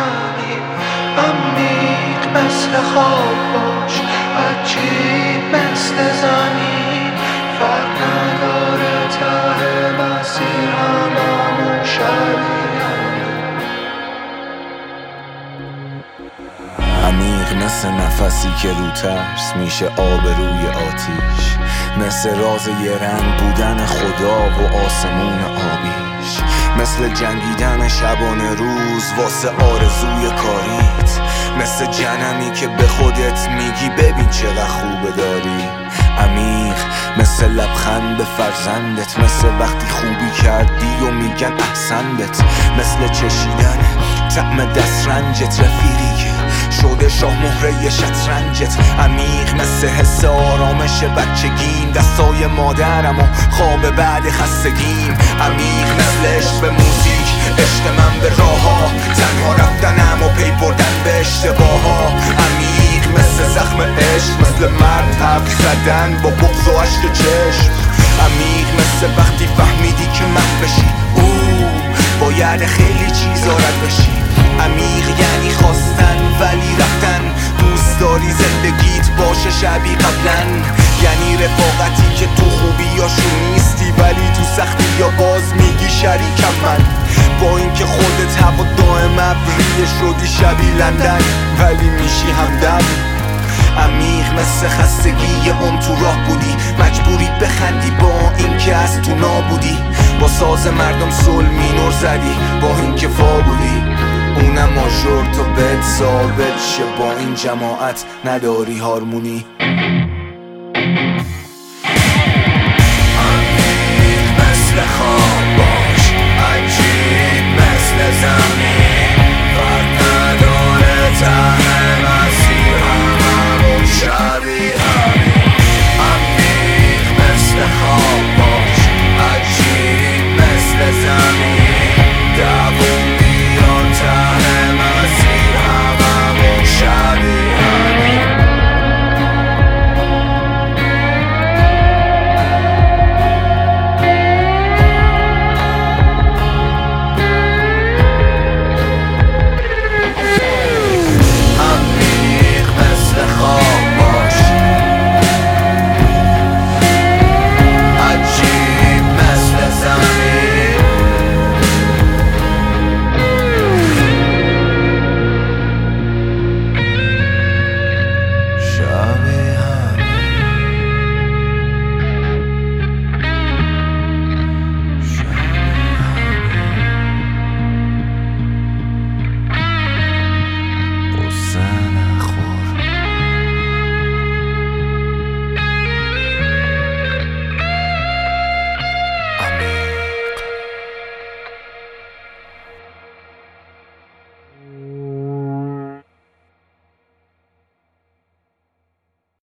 عمیق عمیق مثل خواب باش، عجیب مثل زمین، فرق نداره ته مسیر هممون شبیه. عمیق مثل نفسی که رو ترس میشه آب روی آتیش، مثل راز یه رنگ بودن خدا و آسمون آبیش، مثل جنگیدن شبانه روز واسه آرزوی کاریت، مثل جنمی که به خودت میگی ببین چقدر خوبه داری. عمیق مثل لبخند به فرزندت، مثل وقتی خوبی کردی و میگن احسن بهت، مثل چشیدن طعم دسترنجت، رفیقی که شده شاه مهره شطرنجت. عمیق مثل حس آرامش بچگیم، دستای مادرم و خواب بعد خستگیم. عمیق مثل عشق به موزیک، عشق من به راه ها، تنها رفتنم و پی بردن به اشتباه ها. عمیق مثل زخم عشق، مثل مرد حرف زدن با بغض و عشق چشم. عمیق مثل وقتی فهمیدی که محو بشی، باید خیلی چیزا رد بشی. عمیق یعنی خواستن ولی رفتن، دوست داری زندگیت باشه شبیه قبلن، یعنی رفاقتی که تو خوبیاشون نیستی ولی تو سختی یا باز میگی شریکم من، با اینکه خودت هوا دائم ابریه شدی شبیه لندن ولی میشی همدم. عمیق مثل خستگی اون تو راه بودی، مجبوری بخندی با اینکه از تو نابودی، با ساز مردم سول مینور زدی با اینکه فا بودی، اونم ماژور تو بهت ثابت شه با این جماعت نداری هارمونی.